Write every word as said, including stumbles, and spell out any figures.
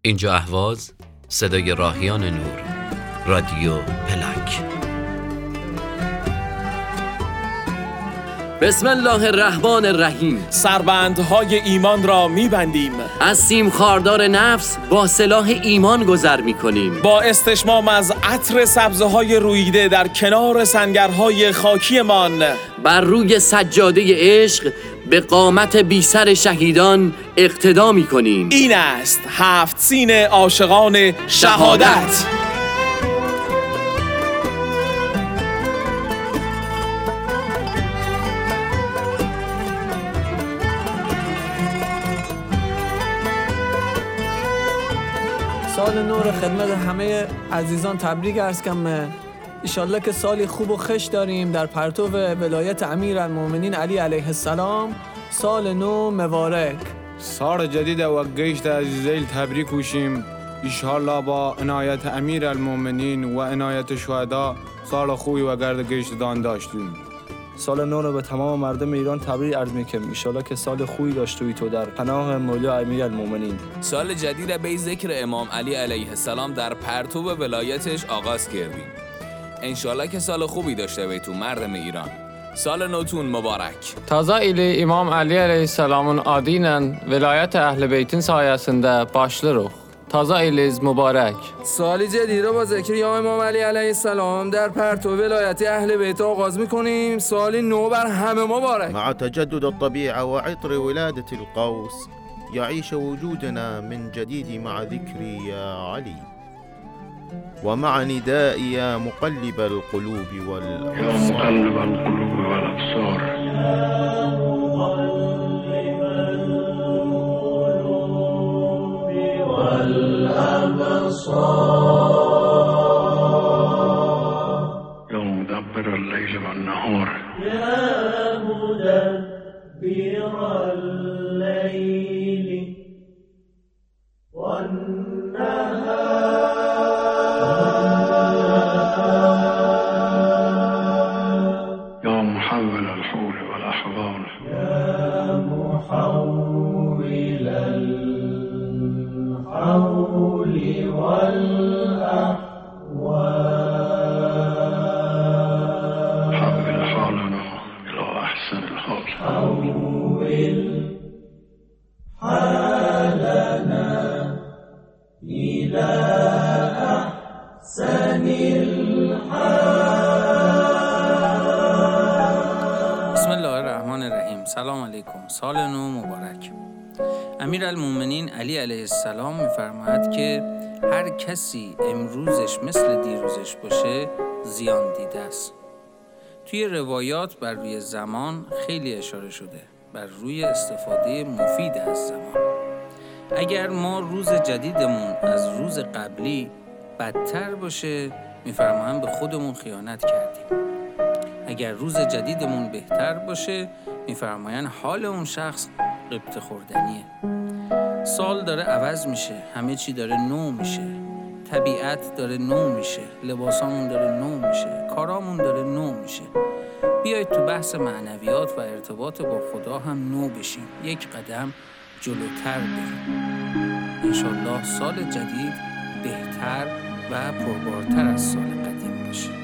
اینجا اهواز، صدای راهیان نور، رادیو پلاک. بسم الله الرحمن الرحیم. سربندهای ایمان را میبندیم، از سیم خاردار نفس با سلاح ایمان گذر میکنیم. با استشمام از عطر سبزهای رویده در کنار سنگرهای خاکیمان، بر روی سجاده عشق به قامت بی سر شهیدان اقتدا میکنیم. این است هفت سین عاشقان شهادت. سال نو رو خدمت همه عزیزان تبریک عرض کنم. ایشالله که سالی خوب و خوش داریم در پرتو ولایت امیرالمومنین علی علیه السلام. سال نو مبارک. سال جدید و گشت عزیزیل تبریک وشیم. ایشالله با عنایت امیرالمومنین و عنایت شهدا سال خوبی و گرد گشت دان داشتیم. سال نو رو به تمام مردم ایران تبریک عرض می‌کنم. ایشالله که سال خوبی داشته تو در پناه مولا امیرالمومنین. سال جدید را به ذکر امام علی علیه السلام در پرتو ولایتش آغاز کردیم. انشالله که سال خوبی داشته بی تو مردم ایران. سال نوتون مبارک. Taza ili İmam Ali Aleyhisselam'ın adıyla velayet Ehl-i Beyt'in sayesinde başlıyoruz. Taza iliz mübarek. سال جدید را با ذکر یا امام علی علیه السلام در پرتو ولایت اهل بیت آغاز می‌کنیم. سال نو بر همه مبارک. مع تجدد الطبيعة وعطر ولادة القوس يعيش وجودنا من جديد مع ذكري يا علي ومع نداء يا مقلب القلوب والأبصار. يا مقلب القلوب والأبصار. يا مدبر الليل والنهار. يا مدبر الليل والنهار. يا محول الحول والأحوال. يا محول الحول والأحوال. حول حالنا إلى أحسن الحال. حول حالنا إلى أحسن الحال. بسم الله الرحمن الرحیم. سلام علیکم. سال نو مبارک. امیرالمومنین علی علیه السلام می‌فرماید که هر کسی امروزش مثل دیروزش باشه زیان دیده است. توی روایات بر روی زمان خیلی اشاره شده، بر روی استفاده مفید از زمان. اگر ما روز جدیدمون از روز قبلی بدتر باشه، می‌فرمایند به خودمون خیانت کردیم. اگر روز جدیدمون بهتر باشه، می‌فرمایند حال اون شخص غبطه خوردنیه. سال داره عوض میشه، همه چی داره نو میشه، طبیعت داره نو میشه، لباسامون داره نو میشه، کارامون داره نو میشه. بیایید تو بحث معنویات و ارتباط با خدا هم نو بشیم، یک قدم جلوتر بریم. انشالله سال جدید بهتر و پربارتر از سال قدیم باشه.